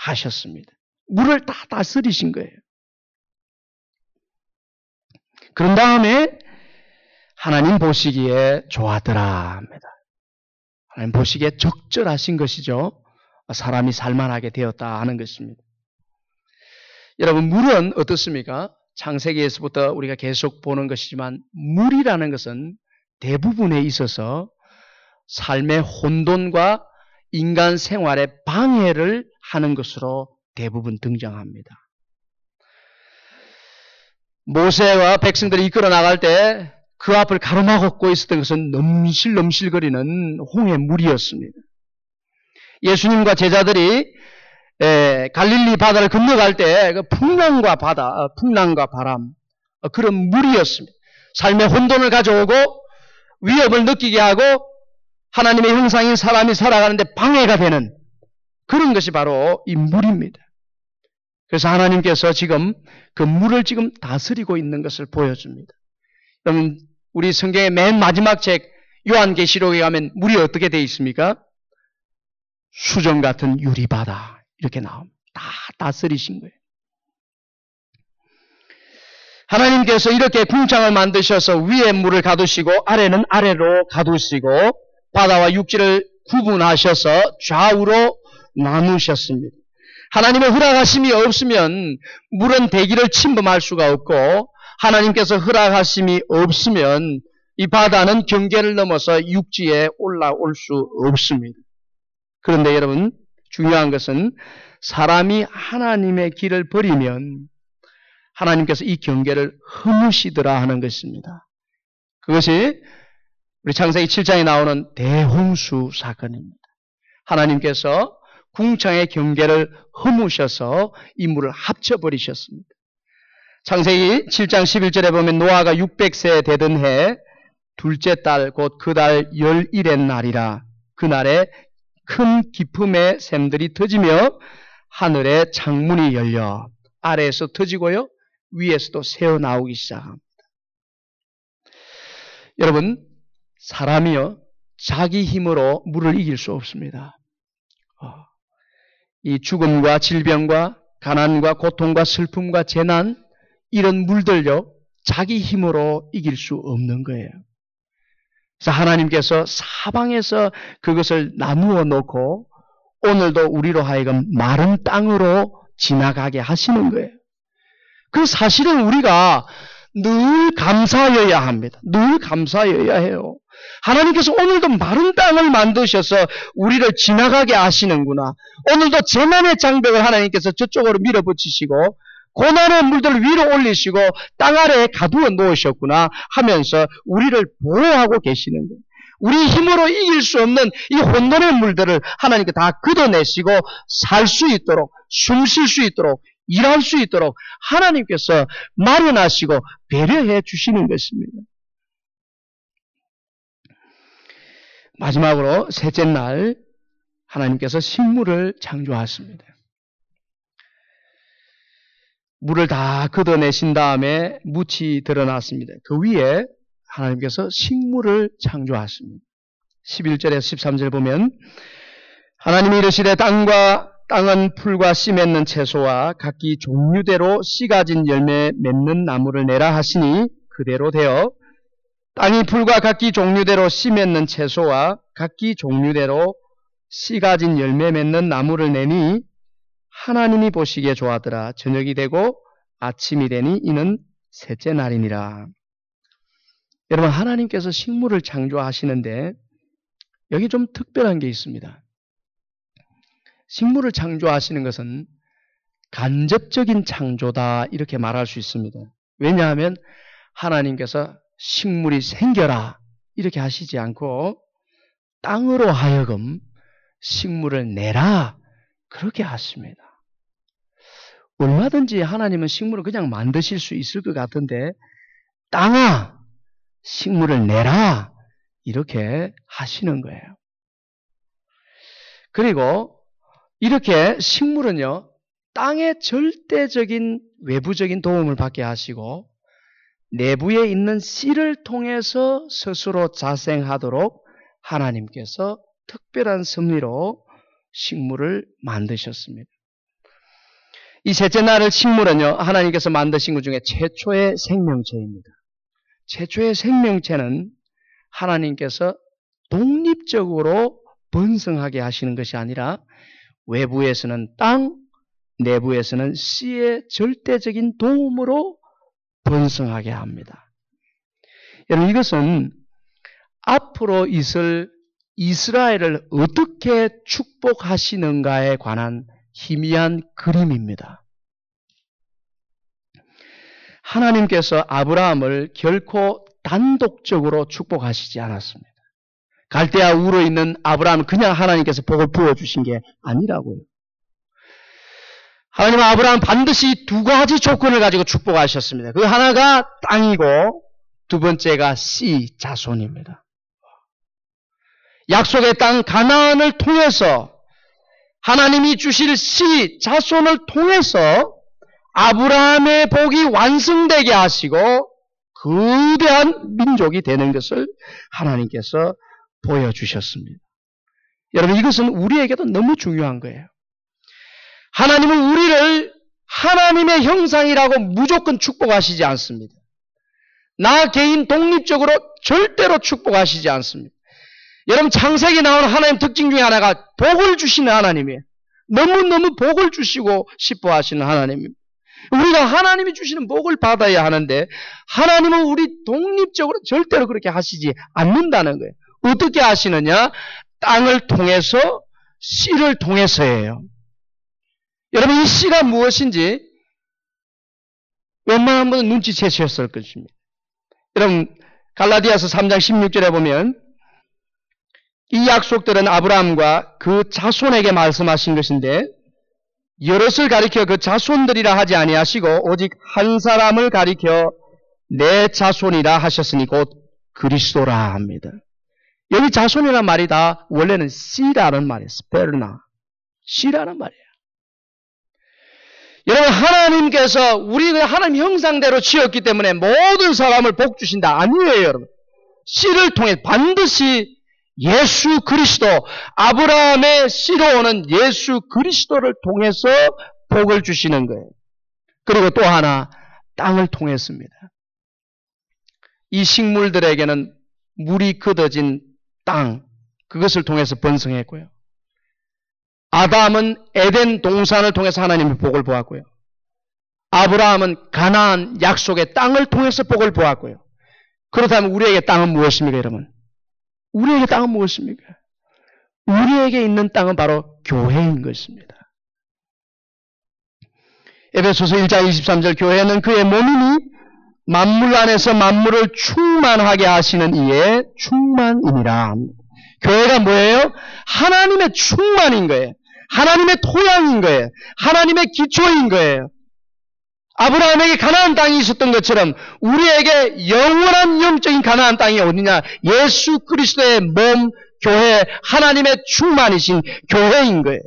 하셨습니다. 물을 다 다스리신 거예요. 그런 다음에 하나님 보시기에 좋았더라 합니다. 하나님 보시기에 적절하신 것이죠. 사람이 살만하게 되었다 하는 것입니다. 여러분, 물은 어떻습니까? 창세기에서부터 우리가 계속 보는 것이지만 물이라는 것은 대부분에 있어서 삶의 혼돈과 인간 생활에 방해를 하는 것으로 대부분 등장합니다. 모세와 백성들이 이끌어 나갈 때 그 앞을 가로막고 있었던 것은 넘실넘실거리는 홍해 물이었습니다. 예수님과 제자들이 갈릴리 바다를 건너갈 때 그 풍랑과 바람, 그런 물이었습니다. 삶의 혼돈을 가져오고 위협을 느끼게 하고 하나님의 형상인 사람이 살아가는데 방해가 되는 그런 것이 바로 이 물입니다. 그래서 하나님께서 지금 그 물을 지금 다스리고 있는 것을 보여줍니다. 그럼 우리 성경의 맨 마지막 책 요한계시록에 가면 물이 어떻게 되어 있습니까? 수정 같은 유리바다 이렇게 나옵니다. 다 다스리신 거예요. 하나님께서 이렇게 궁창을 만드셔서 위에 물을 가두시고 아래는 아래로 가두시고 바다와 육지를 구분하셔서 좌우로 나누셨습니다. 하나님의 허락하심이 없으면 물은 대기를 침범할 수가 없고 하나님께서 허락하심이 없으면 이 바다는 경계를 넘어서 육지에 올라올 수 없습니다. 그런데 여러분, 중요한 것은 사람이 하나님의 길을 버리면 하나님께서 이 경계를 허무시더라 하는 것입니다. 그것이 우리 창세기 7장에 나오는 대홍수 사건입니다. 하나님께서 궁창의 경계를 허무셔서 이 물을 합쳐버리셨습니다. 창세기 7장 11절에 보면 노아가 600세 되던 해 둘째 달 곧 그 달 11의 날이라 그날에 큰 기품의 샘들이 터지며 하늘의 창문이 열려 아래에서 터지고요 위에서도 새어나오기 시작합니다. 여러분, 사람이요 자기 힘으로 물을 이길 수 없습니다. 이 죽음과 질병과 가난과 고통과 슬픔과 재난 이런 물들요 자기 힘으로 이길 수 없는 거예요. 그래서 하나님께서 사방에서 그것을 나누어 놓고 오늘도 우리로 하여금 마른 땅으로 지나가게 하시는 거예요. 그 사실은 우리가 늘 감사해야 합니다. 늘 감사해야 해요. 하나님께서 오늘도 마른 땅을 만드셔서 우리를 지나가게 하시는구나. 오늘도 재난의 장벽을 하나님께서 저쪽으로 밀어붙이시고 고난의 물들을 위로 올리시고 땅 아래에 가두어 놓으셨구나 하면서 우리를 보호하고 계시는 거예요. 우리 힘으로 이길 수 없는 이 혼돈의 물들을 하나님께 다 걷어내시고 살 수 있도록, 숨 쉴 수 있도록, 일할 수 있도록 하나님께서 마련하시고 배려해 주시는 것입니다. 마지막으로 셋째 날 하나님께서 식물을 창조하십니다. 물을 다 걷어내신 다음에 묻이 드러났습니다. 그 위에 하나님께서 식물을 창조하십니다. 11절에서 13절 보면 하나님이 이르시되 땅은 풀과 씨 맺는 채소와 각기 종류대로 씨 가진 열매 맺는 나무를 내라 하시니 그대로 되어 땅이 풀과 각기 종류대로 씨 맺는 채소와 각기 종류대로 씨 가진 열매 맺는 나무를 내니 하나님이 보시기에 좋았더라. 저녁이 되고 아침이 되니 이는 셋째 날이니라. 여러분, 하나님께서 식물을 창조하시는데 여기 좀 특별한 게 있습니다. 식물을 창조하시는 것은 간접적인 창조다 이렇게 말할 수 있습니다. 왜냐하면 하나님께서 식물이 생겨라 이렇게 하시지 않고 땅으로 하여금 식물을 내라 그렇게 하십니다. 얼마든지 하나님은 식물을 그냥 만드실 수 있을 것 같은데 땅아 식물을 내라 이렇게 하시는 거예요. 그리고 이렇게 식물은요 땅의 절대적인 외부적인 도움을 받게 하시고 내부에 있는 씨를 통해서 스스로 자생하도록 하나님께서 특별한 섭리로 식물을 만드셨습니다. 이 셋째 날을 식물은요, 하나님께서 만드신 것 중에 최초의 생명체입니다. 최초의 생명체는 하나님께서 독립적으로 번성하게 하시는 것이 아니라 외부에서는 땅, 내부에서는 씨의 절대적인 도움으로 번성하게 합니다. 여러분, 이것은 앞으로 있을 이스라엘을 어떻게 축복하시는가에 관한 희미한 그림입니다. 하나님께서 아브라함을 결코 단독적으로 축복하시지 않았습니다. 갈대아 우르에 있는 아브라함은 그냥 하나님께서 복을 부어주신 게 아니라고요. 하나님은 아브라함 반드시 두 가지 조건을 가지고 축복하셨습니다. 그 하나가 땅이고 두 번째가 씨, 자손입니다. 약속의 땅 가나안을 통해서 하나님이 주실 씨, 자손을 통해서 아브라함의 복이 완성되게 하시고 거대한 민족이 되는 것을 하나님께서 보여주셨습니다. 여러분, 이것은 우리에게도 너무 중요한 거예요. 하나님은 우리를 하나님의 형상이라고 무조건 축복하시지 않습니다. 나 개인 독립적으로 절대로 축복하시지 않습니다. 여러분, 창세기에 나오는 하나님 특징 중에 하나가 복을 주시는 하나님이에요. 너무너무 복을 주시고 싶어 하시는 하나님입니다. 우리가 하나님이 주시는 복을 받아야 하는데 하나님은 우리 독립적으로 절대로 그렇게 하시지 않는다는 거예요. 어떻게 하시느냐? 땅을 통해서, 씨를 통해서예요. 여러분, 이 씨가 무엇인지 웬만한 분은 눈치채셨을 것입니다. 여러분, 갈라디아서 3장 16절에 보면 이 약속들은 아브라함과 그 자손에게 말씀하신 것인데 여럿을 가리켜 그 자손들이라 하지 아니하시고 오직 한 사람을 가리켜 내 자손이라 하셨으니 곧 그리스도라 합니다. 여기 자손이라는 말이 다 원래는 씨라는 말이에요. 스페르나. 씨라는 말이에요. 여러분, 하나님께서 우리가 하나님 형상대로 지었기 때문에 모든 사람을 복 주신다. 아니에요, 여러분. 씨를 통해 반드시 예수 그리스도, 아브라함의 씨로 오는 예수 그리스도를 통해서 복을 주시는 거예요. 그리고 또 하나, 땅을 통했습니다. 이 식물들에게는 물이 걷어진 땅, 그것을 통해서 번성했고요. 아담은 에덴 동산을 통해서 하나님의 복을 보았고요. 아브라함은 가나안 약속의 땅을 통해서 복을 보았고요. 그렇다면 우리에게 땅은 무엇입니까, 여러분? 우리에게 땅은 무엇입니까? 우리에게 있는 땅은 바로 교회인 것입니다. 에베소서 1장 23절, 교회는 그의 몸이니 만물 안에서 만물을 충만하게 하시는 이의 충만이니라. 교회가 뭐예요? 하나님의 충만인 거예요. 하나님의 토양인 거예요. 하나님의 기초인 거예요. 아브라함에게 가나안 땅이 있었던 것처럼 우리에게 영원한 영적인 가나안 땅이 어디냐? 예수 그리스도의 몸, 교회, 하나님의 충만이신 교회인 거예요.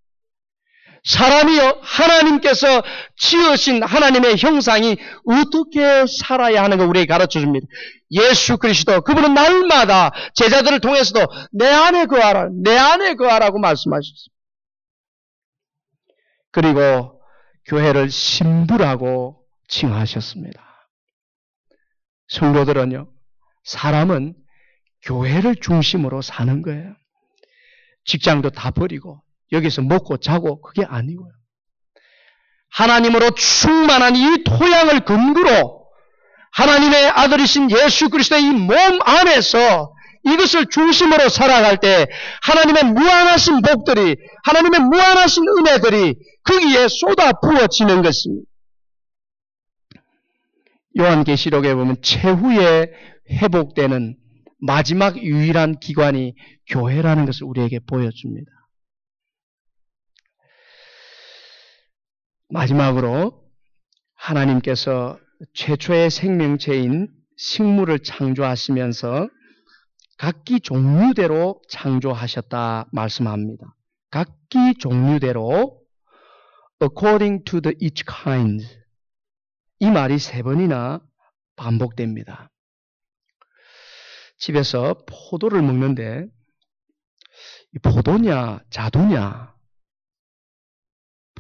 사람이요, 하나님께서 지으신 하나님의 형상이 어떻게 살아야 하는 걸 우리에게 가르쳐 줍니다. 예수 그리스도, 그분은 날마다 제자들을 통해서도 내 안에 거하라, 내 안에 거하라고 말씀하셨습니다. 그리고 교회를 신부라고 칭하셨습니다. 성도들은요, 사람은 교회를 중심으로 사는 거예요. 직장도 다 버리고 여기서 먹고 자고 그게 아니고요. 하나님으로 충만한 이 토양을 근거로 하나님의 아들이신 예수 그리스도의 이 몸 안에서 이것을 중심으로 살아갈 때 하나님의 무한하신 복들이, 하나님의 무한하신 은혜들이 거기에 쏟아 부어지는 것입니다. 요한계시록에 보면 최후에 회복되는 마지막 유일한 기관이 교회라는 것을 우리에게 보여줍니다. 마지막으로 하나님께서 최초의 생명체인 식물을 창조하시면서 각기 종류대로 창조하셨다 말씀합니다. 각기 종류대로 according to the each kind. 이 말이 3번이나 반복됩니다. 집에서 포도를 먹는데 포도냐 자두냐